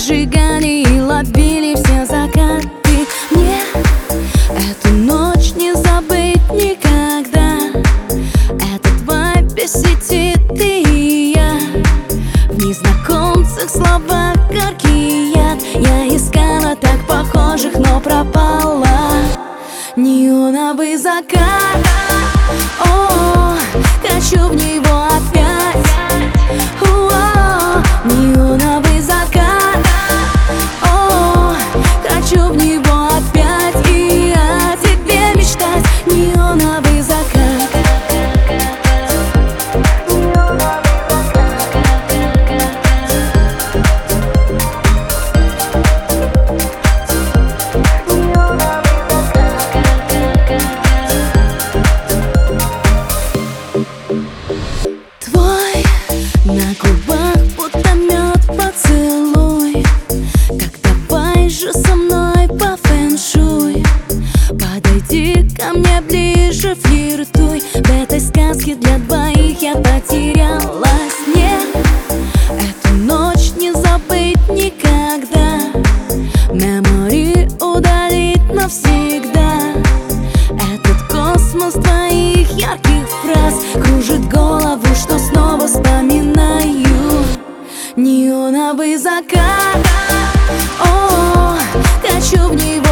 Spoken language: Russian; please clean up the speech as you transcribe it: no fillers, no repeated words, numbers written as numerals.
зажигали и ловили все закаты. Мне эту ночь не забыть никогда. Этот вайб без сети, ты и я. В незнакомцах словах горький яд. Я искала так похожих, но пропала. Неоновый закат, о, хочу в него опять. О, неоновый закат, о, хочу в него опять. И о тебе мечтать. Неоновый закат. На губах будто мед поцелуй. Как давай же со мной по фэн-шуй. Подойди ко мне ближе, флиртуй. В этой сказке для двоих я потерялась. Мне эту ночь не забыть никогда. Мемори удалить навсегда. Этот космос твоих ярких фраз кружит голову, что снова вспоминаю. Неоновый закат, о, хочу в него